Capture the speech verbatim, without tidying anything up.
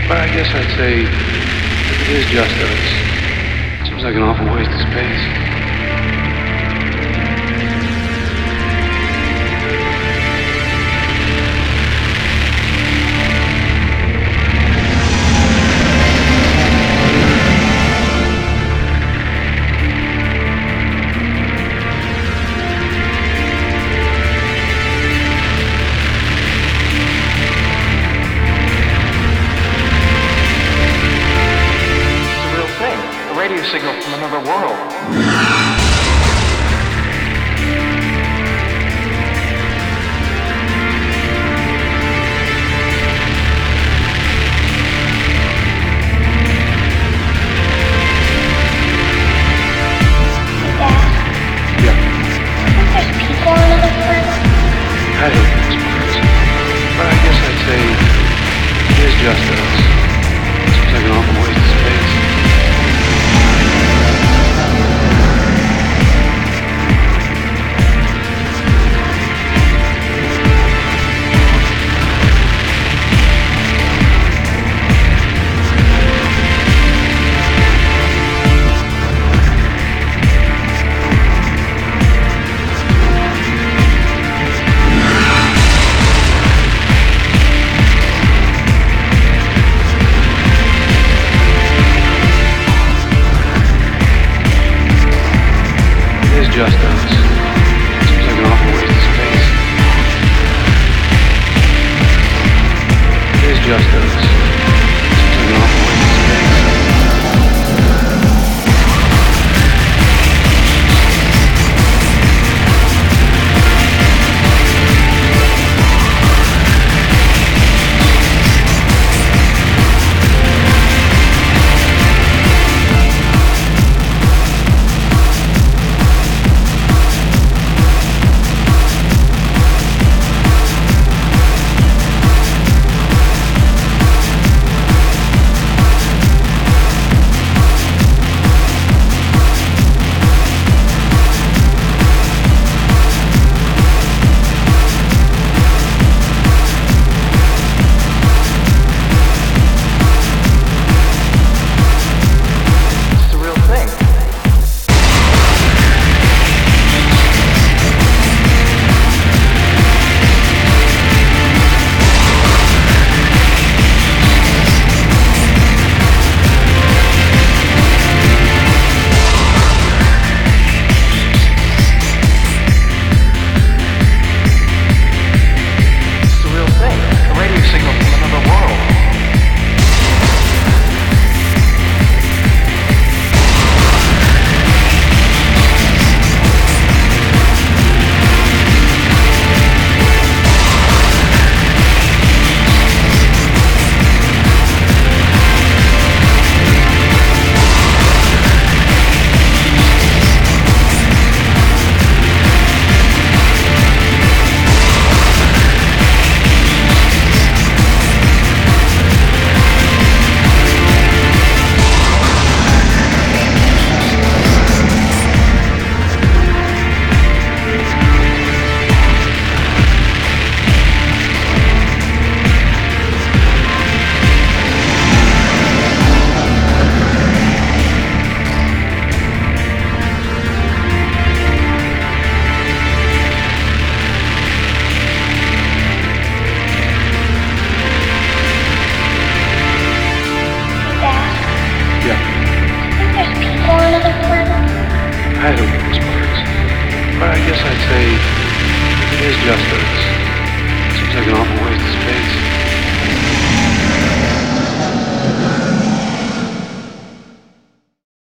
But I guess I'd say if it is just us, seems like an awful waste of space. Radio signal from another world. I don't know, but I guess I'd say it is just us. Seems like an awful waste of space. Just us. Seems like an awful waste of space. It is just us. Seems like an awful waste of space. I don't know, but I guess I'd say it is just us.